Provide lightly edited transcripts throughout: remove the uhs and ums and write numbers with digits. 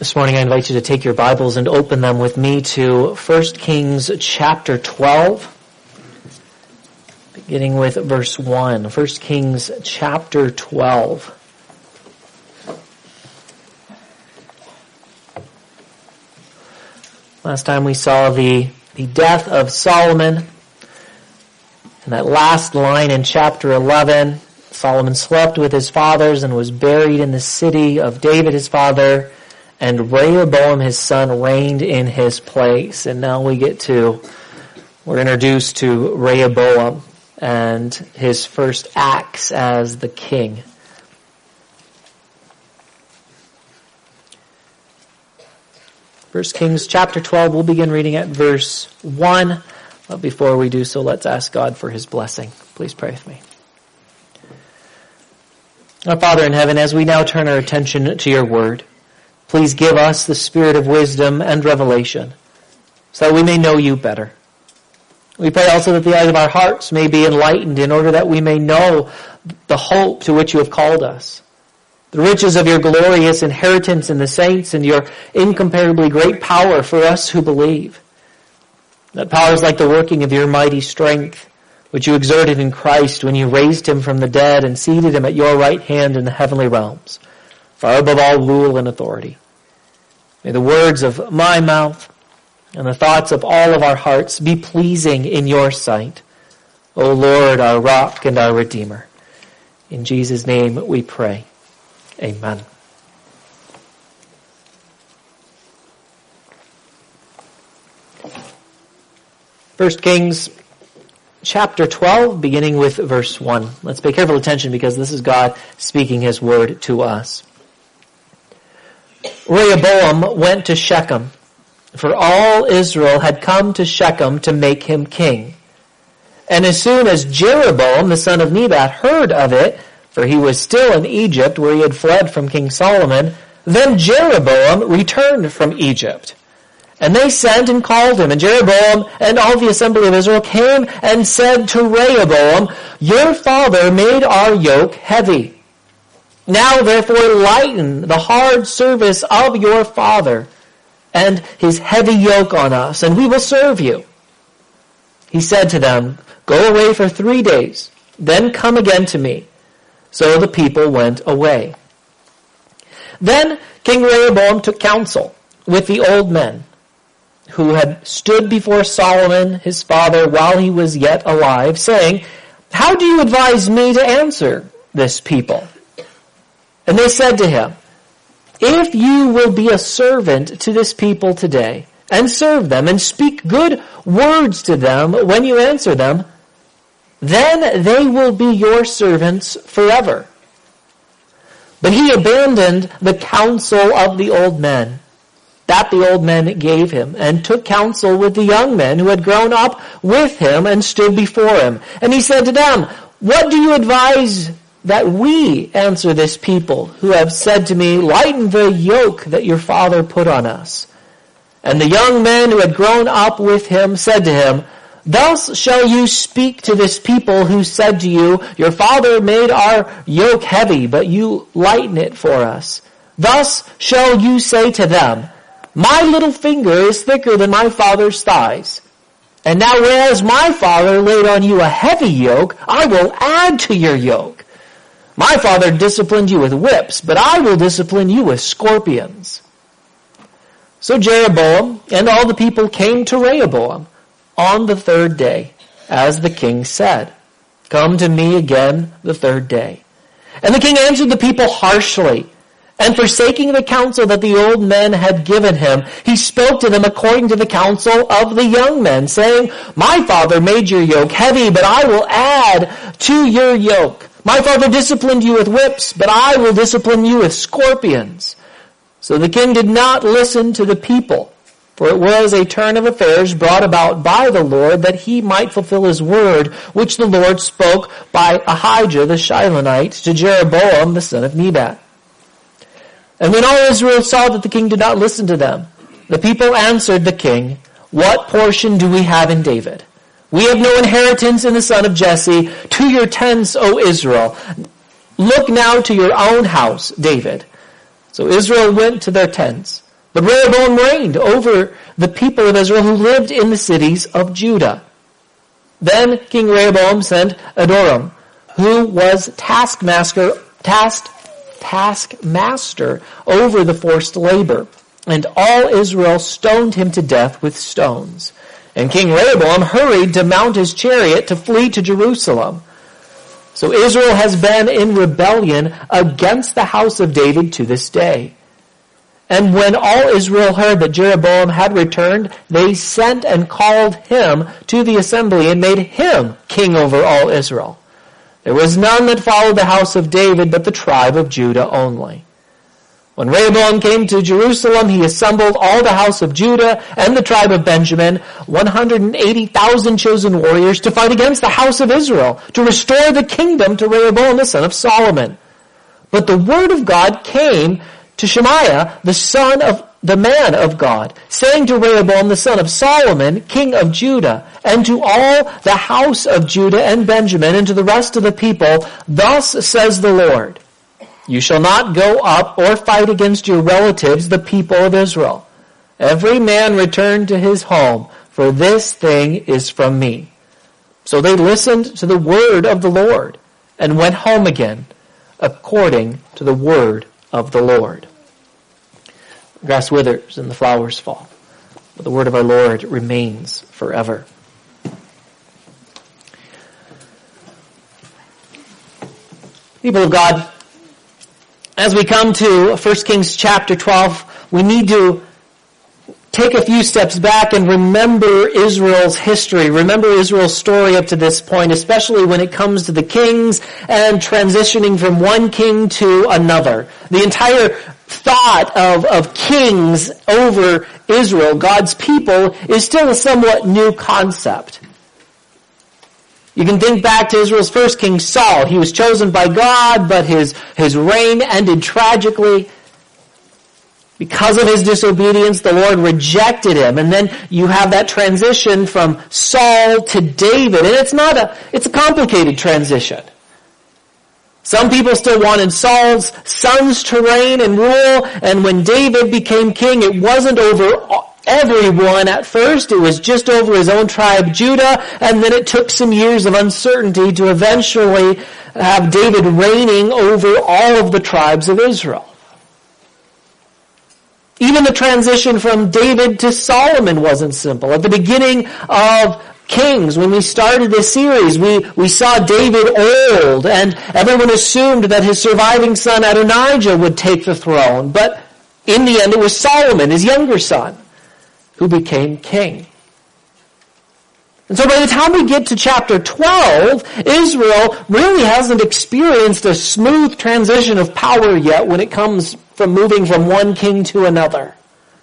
This morning I invite you to take your Bibles and open them with me to 1 Kings chapter 12, beginning with verse 1. 1 Kings chapter 12. Last time we saw the death of Solomon, and that last line in chapter 11, Solomon slept with his fathers and was buried in the city of David his father, and Rehoboam his son reigned in his place. And now we're introduced to Rehoboam and his first acts as the king. First Kings chapter 12, we'll begin reading at verse 1. But before we do so, let's ask God for his blessing. Please pray with me. Our Father in heaven, as we now turn our attention to your word, please give us the spirit of wisdom and revelation so that we may know you better. We pray also that the eyes of our hearts may be enlightened in order that we may know the hope to which you have called us, the riches of your glorious inheritance in the saints and your incomparably great power for us who believe. That power is like the working of your mighty strength, which you exerted in Christ when you raised him from the dead and seated him at your right hand in the heavenly realms, far above all rule and authority. May the words of my mouth and the thoughts of all of our hearts be pleasing in your sight, O Lord, our rock and our redeemer. In Jesus' name we pray. Amen. 1 Kings chapter 12, beginning with verse 1. Let's pay careful attention because this is God speaking his word to us. Rehoboam went to Shechem, for all Israel had come to Shechem to make him king. And as soon as Jeroboam, the son of Nebat, heard of it, for he was still in Egypt where he had fled from King Solomon, then Jeroboam returned from Egypt. And they sent and called him, and Jeroboam and all the assembly of Israel came and said to Rehoboam, your father made our yoke heavy. Now therefore lighten the hard service of your father and his heavy yoke on us, and we will serve you. He said to them, go away for 3 days, then come again to me. So the people went away. Then King Rehoboam took counsel with the old men who had stood before Solomon his father while he was yet alive, saying, how do you advise me to answer this people? And they said to him, if you will be a servant to this people today, and serve them, and speak good words to them when you answer them, then they will be your servants forever. But he abandoned the counsel of the old men that the old men gave him, and took counsel with the young men who had grown up with him and stood before him. And he said to them, what do you advise that we answer this people who have said to me, lighten the yoke that your father put on us? And the young men who had grown up with him said to him, thus shall you speak to this people who said to you, your father made our yoke heavy, but you lighten it for us. Thus shall you say to them, my little finger is thicker than my father's thighs. And now whereas my father laid on you a heavy yoke, I will add to your yoke. My father disciplined you with whips, but I will discipline you with scorpions. So Jeroboam and all the people came to Rehoboam on the 3rd day, as the king said, come to me again the 3rd day. And the king answered the people harshly, and forsaking the counsel that the old men had given him, he spoke to them according to the counsel of the young men, saying, my father made your yoke heavy, but I will add to your yoke. My father disciplined you with whips, but I will discipline you with scorpions. So the king did not listen to the people, for it was a turn of affairs brought about by the Lord, that he might fulfill his word, which the Lord spoke by Ahijah the Shilonite to Jeroboam the son of Nebat. And when all Israel saw that the king did not listen to them, the people answered the king, what portion do we have in David? We have no inheritance in the son of Jesse. To your tents, O Israel. Look now to your own house, David. So Israel went to their tents. But Rehoboam reigned over the people of Israel who lived in the cities of Judah. Then King Rehoboam sent Adoram, who was taskmaster over the forced labor, and all Israel stoned him to death with stones. And King Rehoboam hurried to mount his chariot to flee to Jerusalem. So Israel has been in rebellion against the house of David to this day. And when all Israel heard that Jeroboam had returned, they sent and called him to the assembly and made him king over all Israel. There was none that followed the house of David but the tribe of Judah only. When Rehoboam came to Jerusalem, he assembled all the house of Judah and the tribe of Benjamin, 180,000 chosen warriors, to fight against the house of Israel, to restore the kingdom to Rehoboam the son of Solomon. But the word of God came to Shemaiah, the son of the man of God, saying to Rehoboam the son of Solomon, king of Judah, and to all the house of Judah and Benjamin, and to the rest of the people, thus says the Lord, you shall not go up or fight against your relatives, the people of Israel. Every man return to his home, for this thing is from me. So they listened to the word of the Lord and went home again, according to the word of the Lord. The grass withers and the flowers fall, but the word of our Lord remains forever. People of God, as we come to 1 Kings chapter 12, we need to take a few steps back and remember Israel's history, remember Israel's story up to this point, especially when it comes to the kings and transitioning from one king to another. The entire thought of kings over Israel, God's people, is still a somewhat new concept. You can think back to Israel's first king, Saul. He was chosen by God, but his reign ended tragically. Because of his disobedience, the Lord rejected him. And then you have that transition from Saul to David. And it's a complicated transition. Some people still wanted Saul's sons to reign and rule. And when David became king, it wasn't over everyone at first. It was just over his own tribe, Judah, and then it took some years of uncertainty to eventually have David reigning over all of the tribes of Israel. Even the transition from David to Solomon wasn't simple. At the beginning of Kings, when we started this series, we saw David old, and everyone assumed that his surviving son Adonijah would take the throne. But in the end, it was Solomon, his younger son, who became king. And so by the time we get to chapter 12, Israel really hasn't experienced a smooth transition of power yet when it comes from moving from one king to another.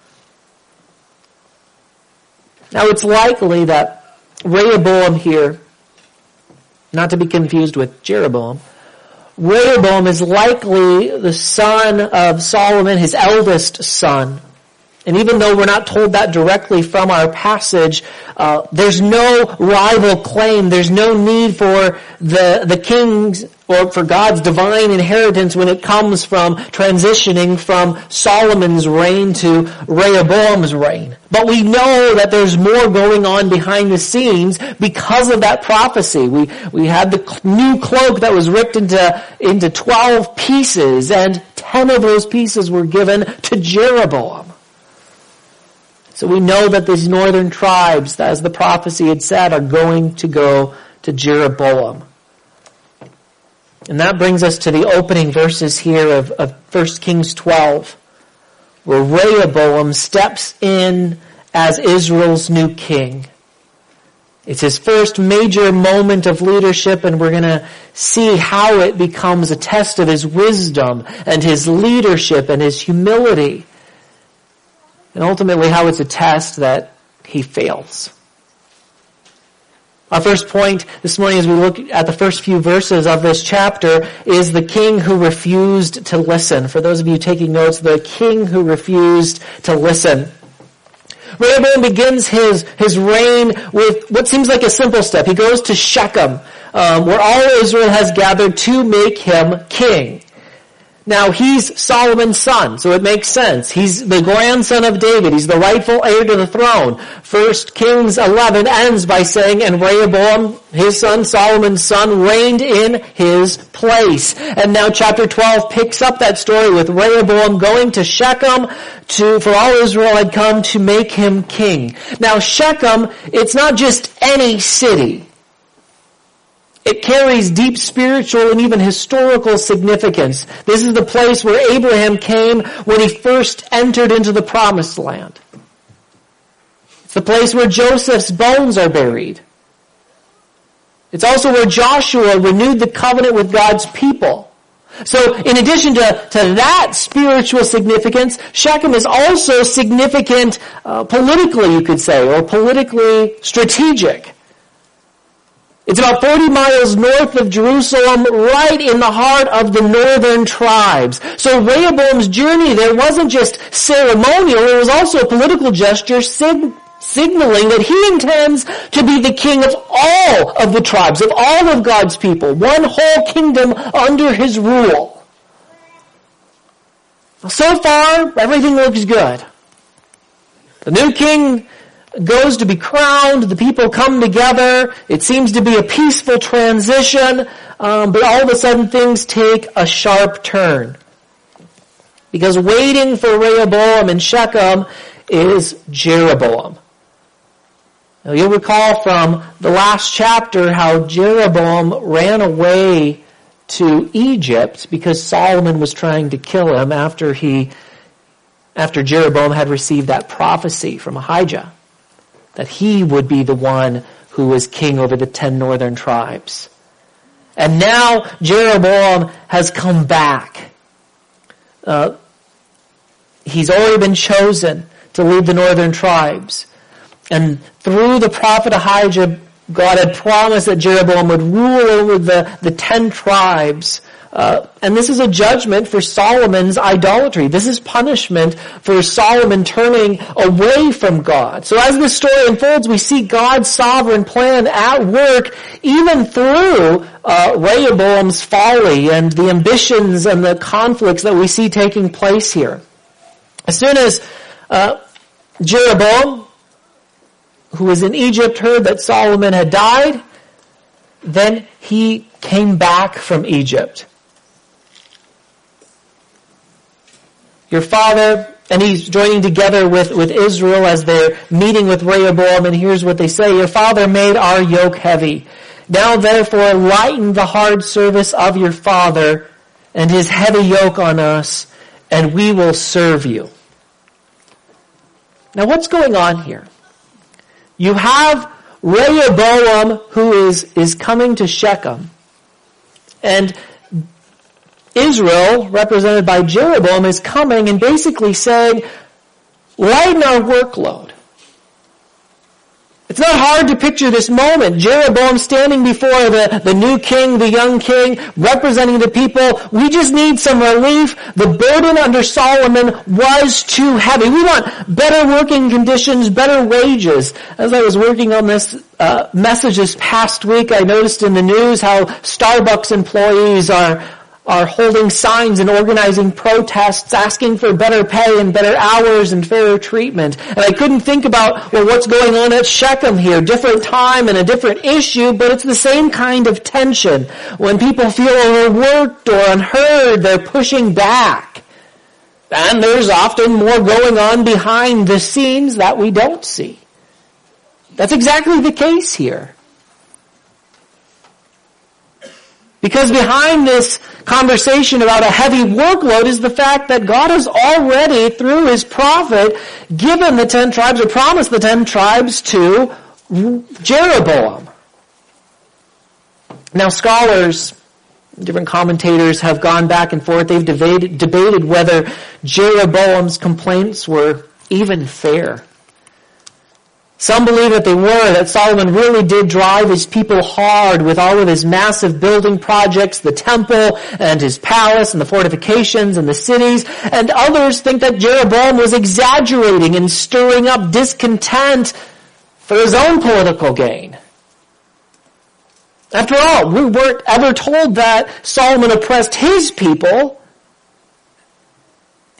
Now it's likely that Rehoboam here, not to be confused with Jeroboam, Rehoboam is likely the son of Solomon, his eldest son. And even though we're not told that directly from our passage, there's no rival claim. There's no need for the king's or for God's divine inheritance when it comes from transitioning from Solomon's reign to Rehoboam's reign. But we know that there's more going on behind the scenes because of that prophecy. We had the new cloak that was ripped into 12 pieces, and 10 of those pieces were given to Jeroboam. So we know that these northern tribes, as the prophecy had said, are going to go to Jeroboam. And that brings us to the opening verses here of 1 Kings 12, where Rehoboam steps in as Israel's new king. It's his first major moment of leadership, and we're going to see how it becomes a test of his wisdom and his leadership and his humility. And ultimately how it's a test that he fails. Our first point this morning as we look at the first few verses of this chapter is the king who refused to listen. For those of you taking notes, the king who refused to listen. Rehoboam begins his reign with what seems like a simple step. He goes to Shechem, where all Israel has gathered to make him king. Now, he's Solomon's son, so it makes sense. He's the grandson of David. He's the rightful heir to the throne. 1 Kings 11 ends by saying, and Rehoboam, his son, Solomon's son, reigned in his place. And now chapter 12 picks up that story with Rehoboam going to Shechem for all Israel had come to make him king. Now, Shechem, it's not just any city. It carries deep spiritual and even historical significance. This is the place where Abraham came when he first entered into the promised land. It's the place where Joseph's bones are buried. It's also where Joshua renewed the covenant with God's people. So in addition to that spiritual significance, Shechem is also significant politically, you could say, or politically strategic. It's about 40 miles north of Jerusalem, right in the heart of the northern tribes. So Rehoboam's journey there wasn't just ceremonial, it was also a political gesture signaling that he intends to be the king of all of the tribes, of all of God's people, one whole kingdom under his rule. So far, everything looks good. The new king goes to be crowned, the people come together, it seems to be a peaceful transition, but all of a sudden things take a sharp turn. Because waiting for Rehoboam in Shechem is Jeroboam. Now you'll recall from the last chapter how Jeroboam ran away to Egypt because Solomon was trying to kill him after Jeroboam had received that prophecy from Ahijah, that he would be the one who was king over the 10 northern tribes. And now Jeroboam has come back. He's already been chosen to lead the northern tribes. And through the prophet Ahijah, God had promised that Jeroboam would rule over the 10 tribes. And this is a judgment for Solomon's idolatry. This is punishment for Solomon turning away from God. So as this story unfolds, we see God's sovereign plan at work even through Rehoboam's folly and the ambitions and the conflicts that we see taking place here. As soon as Jeroboam, who was in Egypt, heard that Solomon had died, then he came back from Egypt. Your father, and he's joining together with Israel as they're meeting with Rehoboam, and here's what they say: your father made our yoke heavy. Now therefore lighten the hard service of your father and his heavy yoke on us, and we will serve you. Now what's going on here? You have Rehoboam who is coming to Shechem, and Israel, represented by Jeroboam, is coming and basically saying, lighten our workload. It's not hard to picture this moment. Jeroboam standing before the new king, the young king, representing the people. We just need some relief. The burden under Solomon was too heavy. We want better working conditions, better wages. As I was working on this message this past week, I noticed in the news how Starbucks employees are holding signs and organizing protests, asking for better pay and better hours and fairer treatment. And I couldn't think about, well, what's going on at Shechem here? Different time and a different issue, but it's the same kind of tension. When people feel overworked or unheard, they're pushing back. And there's often more going on behind the scenes that we don't see. That's exactly the case here. Because behind this conversation about a heavy workload is the fact that God has already, through His prophet, given the 10 tribes, or promised the 10 tribes to Jeroboam. Now scholars, different commentators have gone back and forth. They've debated whether Jeroboam's complaints were even fair. Some believe that they were, that Solomon really did drive his people hard with all of his massive building projects, the temple and his palace and the fortifications and the cities. And others think that Jeroboam was exaggerating and stirring up discontent for his own political gain. After all, we weren't ever told that Solomon oppressed his people.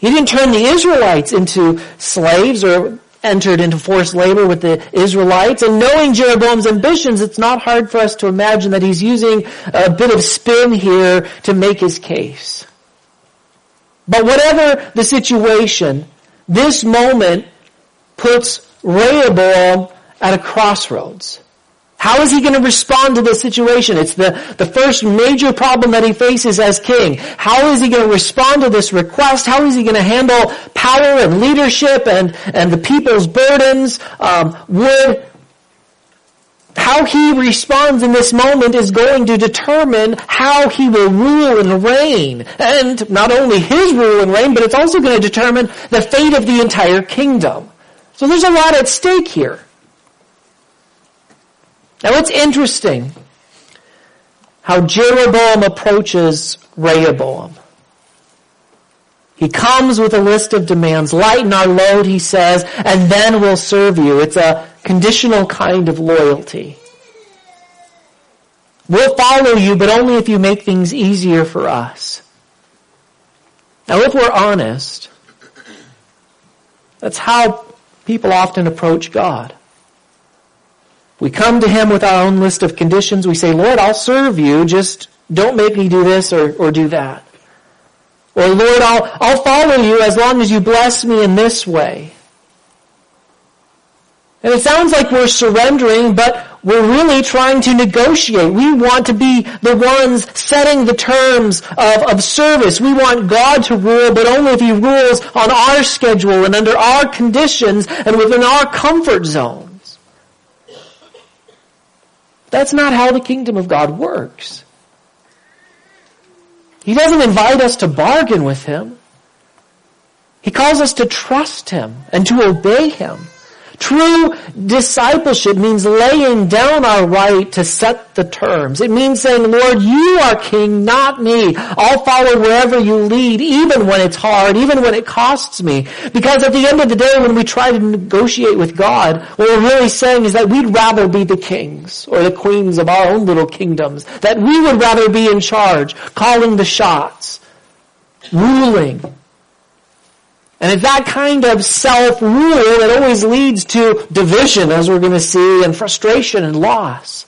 He didn't turn the Israelites into slaves or entered into forced labor with the Israelites. And knowing Jeroboam's ambitions, it's not hard for us to imagine that he's using a bit of spin here to make his case. But whatever the situation, this moment puts Rehoboam at a crossroads. How is he going to respond to this situation? It's the first major problem that he faces as king. How is he going to respond to this request? How is he going to handle power and leadership and the people's burdens? How he responds in this moment is going to determine how he will rule and reign. And not only his rule and reign, but it's also going to determine the fate of the entire kingdom. So there's a lot at stake here. Now it's interesting how Jeroboam approaches Rehoboam. He comes with a list of demands. Lighten our load, he says, and then we'll serve you. It's a conditional kind of loyalty. We'll follow you, but only if you make things easier for us. Now if we're honest, that's how people often approach God. We come to him with our own list of conditions. We say, Lord, I'll serve you. Just don't make me do this or do that. Or Lord, I'll follow you as long as you bless me in this way. And it sounds like we're surrendering, but we're really trying to negotiate. We want to be the ones setting the terms of service. We want God to rule, but only if he rules on our schedule and under our conditions and within our comfort zones. That's not how the kingdom of God works. He doesn't invite us to bargain with him. He calls us to trust him and to obey him. True discipleship means laying down our right to set the terms. It means saying, Lord, you are king, not me. I'll follow wherever you lead, even when it's hard, even when it costs me. Because at the end of the day, when we try to negotiate with God, what we're really saying is that we'd rather be the kings or the queens of our own little kingdoms. That we would rather be in charge, calling the shots, ruling. And it's that kind of self-rule that always leads to division, as we're going to see, and frustration and loss.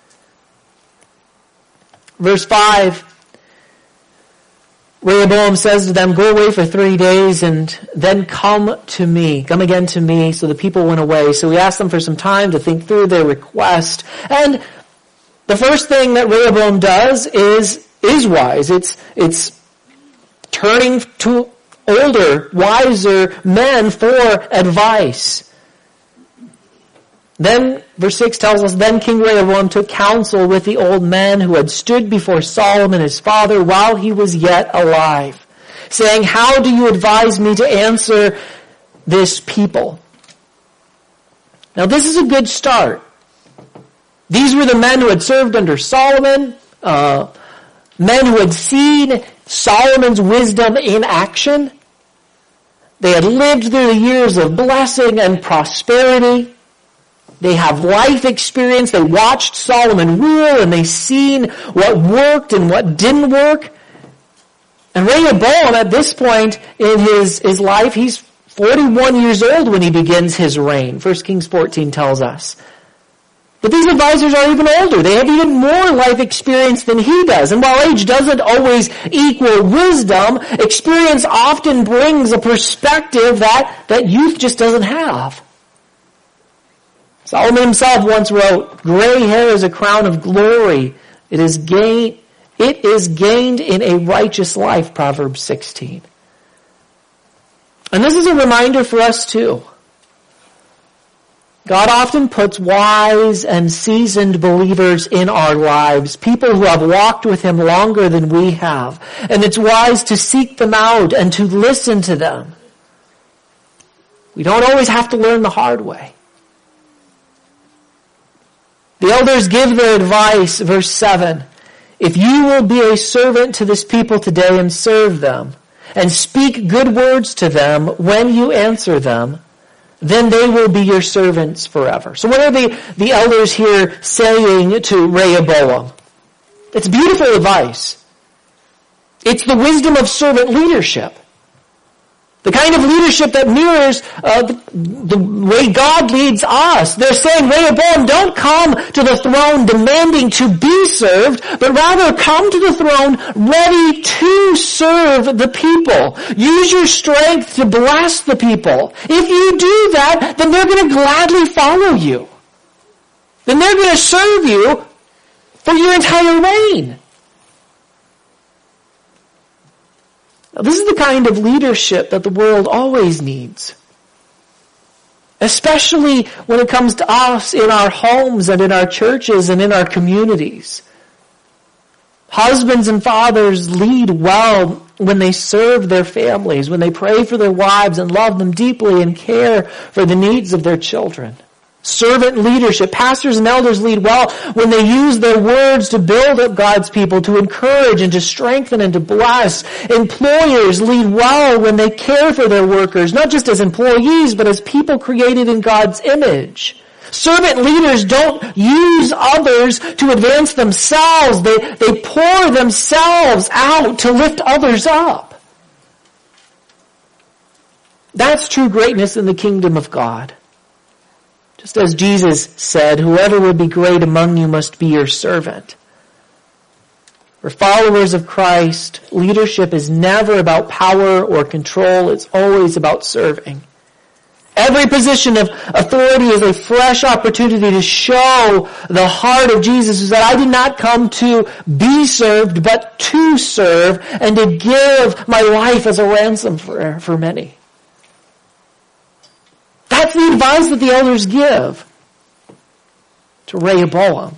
Verse 5, Rehoboam says to them, go away for 3 days and then come to me. Come again to me. So the people went away. So he asked them for some time to think through their request. And the first thing that Rehoboam does is wise. It's turning to older, wiser men for advice. Then, verse 6 tells us, then King Rehoboam took counsel with the old men who had stood before Solomon his father while he was yet alive, saying, how do you advise me to answer this people? Now this is a good start. These were the men who had served under Solomon, men who had seen Solomon's wisdom in action. They had lived through the years of blessing and prosperity. They have life experience. They watched Solomon rule and they've seen what worked and what didn't work. And Rehoboam at this point in his life, he's 41 years old when he begins his reign. 1 Kings 14 tells us. But these advisors are even older. They have even more life experience than he does. And while age doesn't always equal wisdom, experience often brings a perspective that youth just doesn't have. Solomon himself once wrote, gray hair is a crown of glory. It is gained in a righteous life, Proverbs 16. And this is a reminder for us too. God often puts wise and seasoned believers in our lives, people who have walked with him longer than we have. And it's wise to seek them out and to listen to them. We don't always have to learn the hard way. The elders give their advice, verse 7. If you will be a servant to this people today and serve them, and speak good words to them when you answer them, then they will be your servants forever. So what are the elders here saying to Rehoboam? It's beautiful advice. It's the wisdom of servant leadership. The kind of leadership that mirrors the way God leads us. They're saying, Rehoboam, don't come to the throne demanding to be served, but rather come to the throne ready to serve the people. Use your strength to bless the people. If you do that, then they're going to gladly follow you. Then they're going to serve you for your entire reign. Now, this is the kind of leadership that the world always needs. Especially when it comes to us in our homes and in our churches and in our communities. Husbands and fathers lead well when they serve their families, when they pray for their wives and love them deeply and care for the needs of their children. Servant leadership. Pastors and elders lead well when they use their words to build up God's people, to encourage and to strengthen and to bless. Employers lead well when they care for their workers, not just as employees, but as people created in God's image. Servant leaders don't use others to advance themselves. They pour themselves out to lift others up. That's true greatness in the kingdom of God. Just as Jesus said, whoever would be great among you must be your servant. For followers of Christ, leadership is never about power or control. It's always about serving. Every position of authority is a fresh opportunity to show the heart of Jesus, who said, I did not come to be served, but to serve and to give my life as a ransom for many. That's the advice that the elders give to Rehoboam.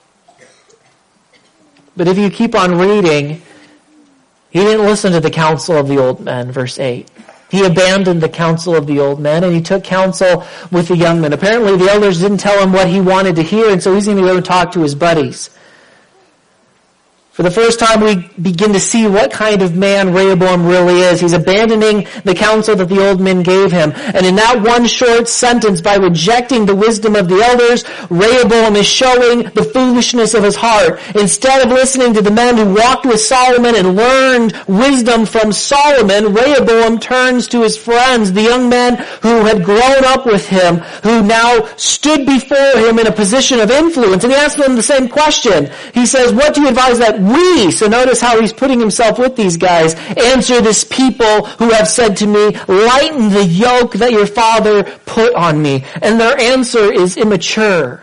But if you keep on reading, he didn't listen to the counsel of the old men, verse 8. He abandoned the counsel of the old men and he took counsel with the young men. Apparently the elders didn't tell him what he wanted to hear, and so he's going to go and talk to his buddies. For the first time, we begin to see what kind of man Rehoboam really is. He's abandoning the counsel that the old men gave him. And in that one short sentence, by rejecting the wisdom of the elders, Rehoboam is showing the foolishness of his heart. Instead of listening to the men who walked with Solomon and learned wisdom from Solomon, Rehoboam turns to his friends, the young men who had grown up with him, who now stood before him in a position of influence. And he asks them the same question. He says, what do you advise that we, so notice how he's putting himself with these guys, answer this people who have said to me, lighten the yoke that your father put on me. And their answer is immature,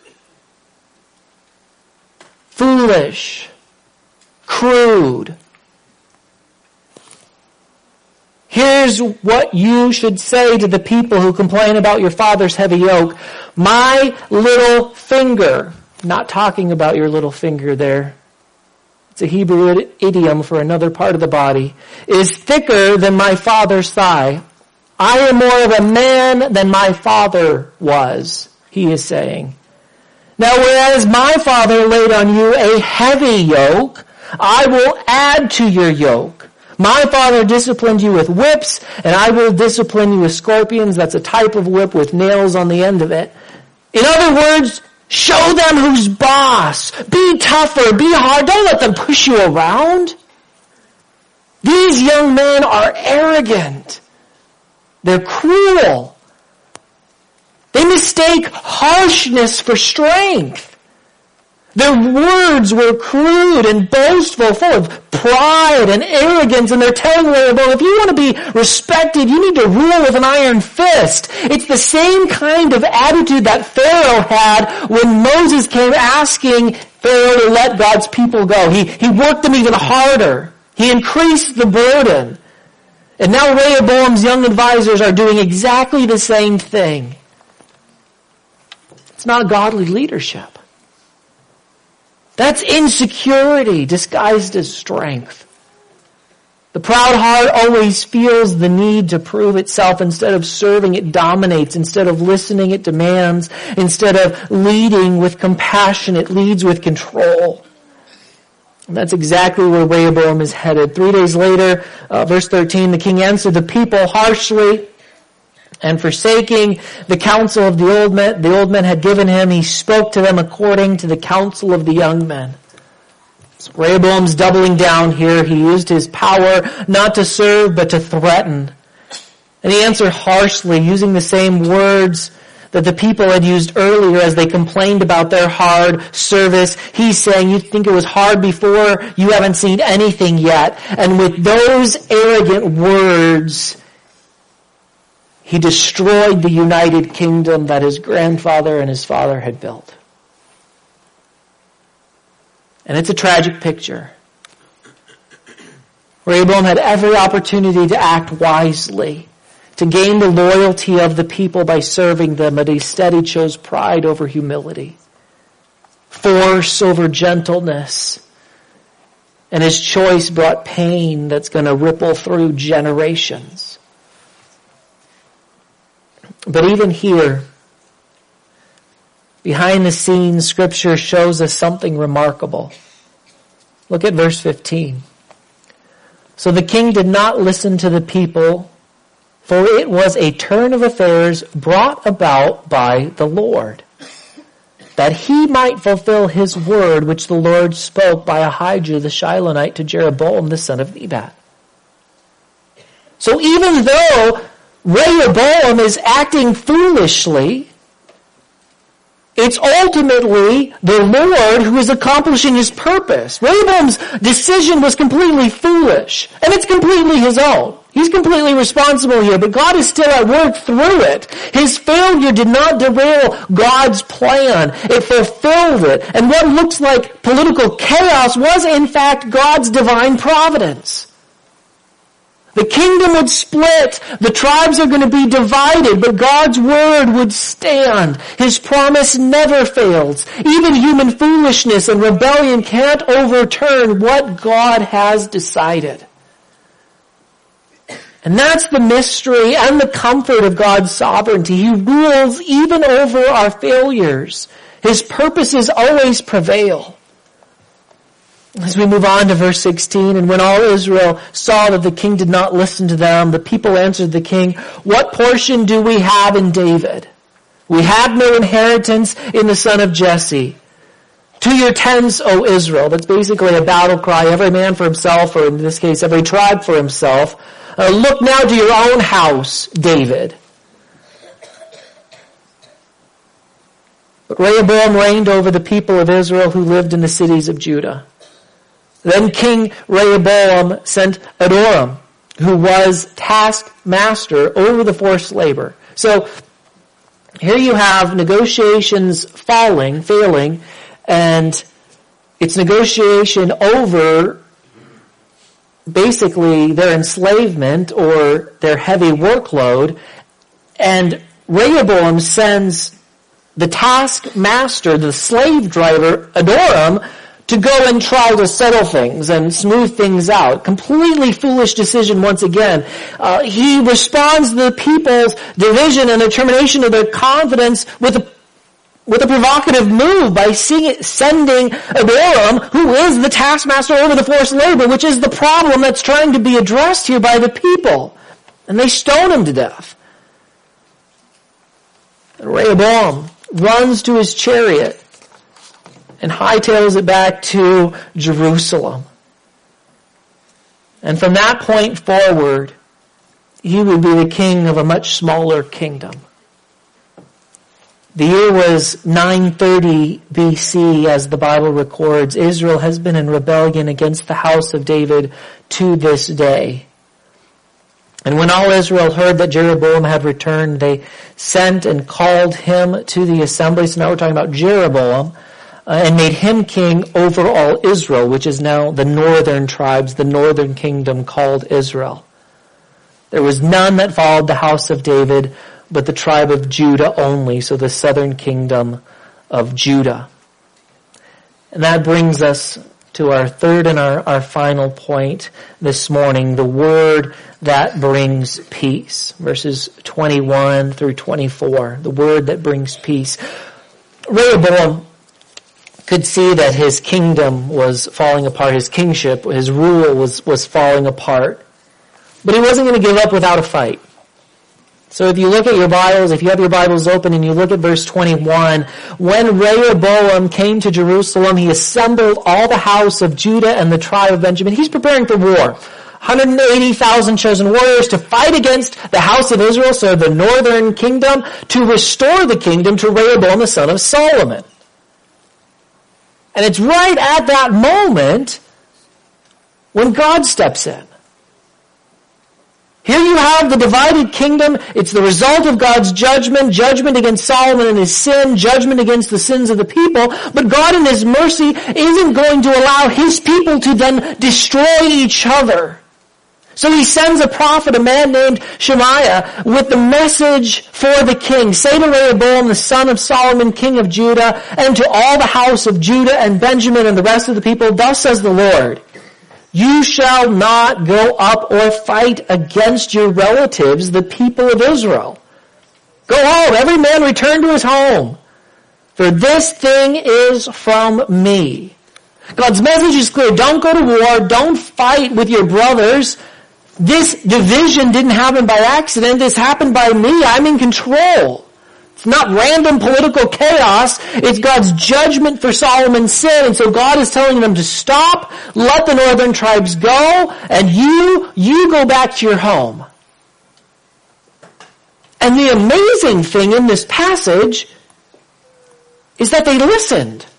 foolish, crude. Here's what you should say to the people who complain about your father's heavy yoke. My little finger, not talking about your little finger there, it's a Hebrew idiom for another part of the body, is thicker than my father's thigh. I am more of a man than my father was, he is saying. Now whereas my father laid on you a heavy yoke, I will add to your yoke. My father disciplined you with whips, and I will discipline you with scorpions. That's a type of whip with nails on the end of it. In other words, show them who's boss. Be tougher. Be hard. Don't let them push you around. These young men are arrogant. They're cruel. They mistake harshness for strength. Their words were crude and boastful, full of pride and arrogance, and they're telling Rehoboam, if you want to be respected, you need to rule with an iron fist. It's the same kind of attitude that Pharaoh had when Moses came asking Pharaoh to let God's people go. He worked them even harder. He increased the burden. And now Rehoboam's young advisors are doing exactly the same thing. It's not godly leadership. That's insecurity disguised as strength. The proud heart always feels the need to prove itself. Instead of serving, it dominates. Instead of listening, it demands. Instead of leading with compassion, it leads with control. And that's exactly where Rehoboam is headed. 3 days later, verse 13, the king answered the people harshly, and forsaking the counsel of the old men had given him, he spoke to them according to the counsel of the young men. So Rehoboam's doubling down here. He used his power not to serve, but to threaten. And he answered harshly, using the same words that the people had used earlier as they complained about their hard service. He's saying, you think it was hard before? You haven't seen anything yet. And with those arrogant words, he destroyed the united kingdom that his grandfather and his father had built. And it's a tragic picture. Rehoboam had every opportunity to act wisely, to gain the loyalty of the people by serving them, but instead he chose pride over humility, force over gentleness, and his choice brought pain that's going to ripple through generations. But even here, behind the scenes, Scripture shows us something remarkable. Look at verse 15. So the king did not listen to the people, for it was a turn of affairs brought about by the Lord, that he might fulfill his word which the Lord spoke by Ahijah the Shilonite to Jeroboam the son of Nebat. So even though Rehoboam is acting foolishly, it's ultimately the Lord who is accomplishing his purpose. Rehoboam's decision was completely foolish, and it's completely his own. He's completely responsible here, but God is still at work through it. His failure did not derail God's plan. It fulfilled it. And what looks like political chaos was in fact God's divine providence. The kingdom would split. The tribes are going to be divided, but God's word would stand. His promise never fails. Even human foolishness and rebellion can't overturn what God has decided. And that's the mystery and the comfort of God's sovereignty. He rules even over our failures. His purposes always prevail. As we move on to verse 16, and when all Israel saw that the king did not listen to them, the people answered the king, "What portion do we have in David? We have no inheritance in the son of Jesse. To your tents, O Israel." That's basically a battle cry, every man for himself, or in this case, every tribe for himself. Look now to your own house, David. But Rehoboam reigned over the people of Israel who lived in the cities of Judah. Then King Rehoboam sent Adoram, who was taskmaster over the forced labor. So here you have negotiations failing, and it's negotiation over basically their enslavement or their heavy workload. And Rehoboam sends the taskmaster, the slave driver, Adoram, to go and try to settle things and smooth things out. Completely foolish decision once again. He responds to the people's division and determination of their confidence with a provocative move by sending Adoram, who is the taskmaster over the forced labor, which is the problem that's trying to be addressed here by the people. And they stone him to death. And Rehoboam runs to his chariot and hightails it back to Jerusalem. And from that point forward, he would be the king of a much smaller kingdom. The year was 930 BC, as the Bible records. Israel has been in rebellion against the house of David to this day. And when all Israel heard that Jeroboam had returned, they sent and called him to the assembly. So now we're talking about Jeroboam. And made him king over all Israel, which is now the northern tribes, the northern kingdom called Israel. There was none that followed the house of David, but the tribe of Judah only, so the southern kingdom of Judah. And that brings us to our third and our final point this morning, the word that brings peace. Verses 21 through 24, the word that brings peace. Rehoboam could see that his kingdom was falling apart, his kingship, his rule was falling apart. But he wasn't going to give up without a fight. So if you look at your Bibles, if you have your Bibles open and you look at verse 21, when Rehoboam came to Jerusalem, he assembled all the house of Judah and the tribe of Benjamin. He's preparing for war. 180,000 chosen warriors to fight against the house of Israel, so the northern kingdom, to restore the kingdom to Rehoboam the son of Solomon. And it's right at that moment when God steps in. Here you have the divided kingdom. It's the result of God's judgment against Solomon and his sin, judgment against the sins of the people. But God in his mercy isn't going to allow his people to then destroy each other. So he sends a prophet, a man named Shemaiah, with the message for the king. Say to Rehoboam, the son of Solomon, king of Judah, and to all the house of Judah and Benjamin and the rest of the people, thus says the Lord, you shall not go up or fight against your relatives, the people of Israel. Go home, every man return to his home, for this thing is from me. God's message is clear. Don't go to war. Don't fight with your brothers. This division didn't happen by accident. This happened by me. I'm in control. It's not random political chaos. It's God's judgment for Solomon's sin. And so God is telling them to stop, let the northern tribes go, and you go back to your home. And the amazing thing in this passage is that they listened.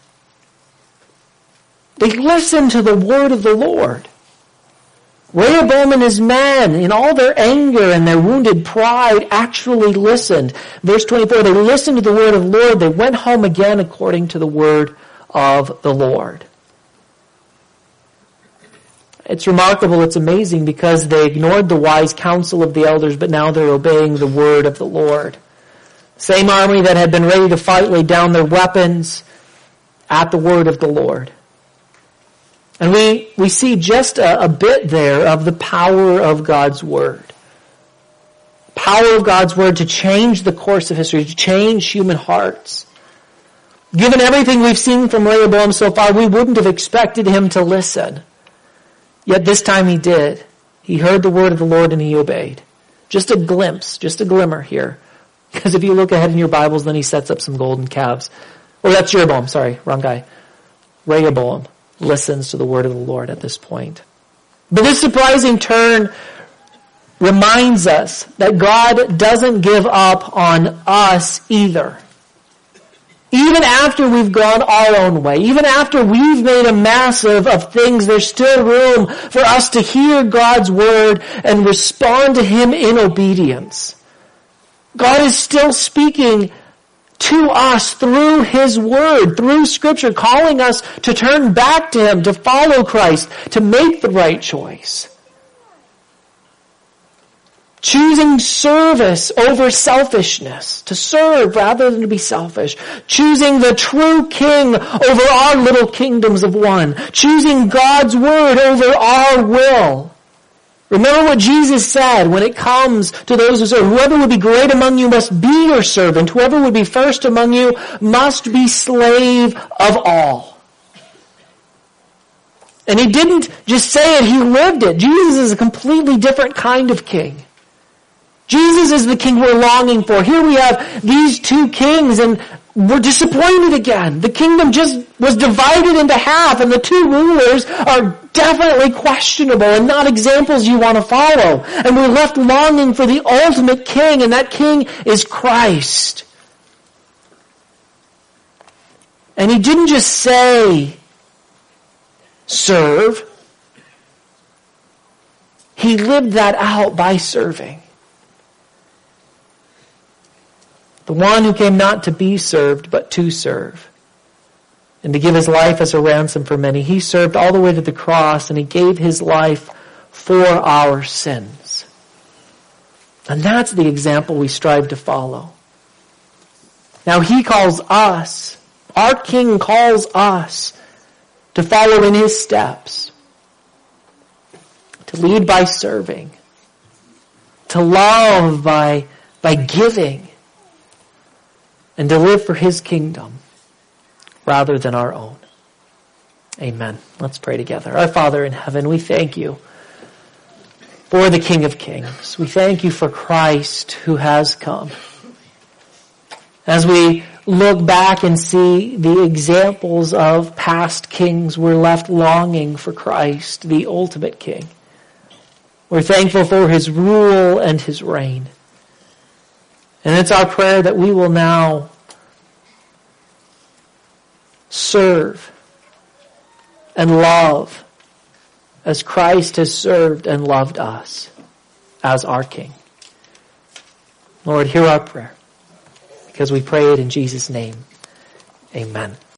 They listened to the word of the Lord. Rehoboam and his men, in all their anger and their wounded pride, actually listened. Verse 24, they listened to the word of the Lord. They went home again according to the word of the Lord. It's remarkable, it's amazing, because they ignored the wise counsel of the elders, but now they're obeying the word of the Lord. Same army that had been ready to fight laid down their weapons at the word of the Lord. And we see just a bit there of the power of God's Word. Power of God's Word to change the course of history, to change human hearts. Given everything we've seen from Rehoboam so far, we wouldn't have expected him to listen. Yet this time he did. He heard the word of the Lord and he obeyed. Just a glimpse, just a glimmer here. Because if you look ahead in your Bibles, then he sets up some golden calves. Oh, that's Jeroboam, sorry, wrong guy. Rehoboam listens to the word of the Lord at this point. But this surprising turn reminds us that God doesn't give up on us either. Even after we've gone our own way, even after we've made a mess of things, there's still room for us to hear God's word and respond to him in obedience. God is still speaking to us through his word, through scripture, calling us to turn back to him, to follow Christ, to make the right choice. Choosing service over selfishness, to serve rather than to be selfish. Choosing the true king over our little kingdoms of one. Choosing God's word over our will. Remember what Jesus said when it comes to those who serve. Whoever would be great among you must be your servant. Whoever would be first among you must be slave of all. And he didn't just say it, he lived it. Jesus is a completely different kind of king. Jesus is the king we're longing for. Here we have these two kings and we're disappointed again. The kingdom just was divided into half and the two rulers are definitely questionable and not examples you want to follow. And we're left longing for the ultimate king, and that king is Christ. And he didn't just say, serve. He lived that out by serving. The one who came not to be served, but to serve, and to give his life as a ransom for many. He served all the way to the cross, and he gave his life for our sins. And that's the example we strive to follow. Now he calls us, our King calls us to follow in his steps, to lead by serving, to love by giving, and to live for his kingdom rather than our own. Amen. Let's pray together. Our Father in heaven, we thank you for the King of Kings. We thank you for Christ who has come. As we look back and see the examples of past kings, we're left longing for Christ, the ultimate King. We're thankful for his rule and his reign. And it's our prayer that we will now serve and love as Christ has served and loved us as our King. Lord, hear our prayer, because we pray it in Jesus' name. Amen.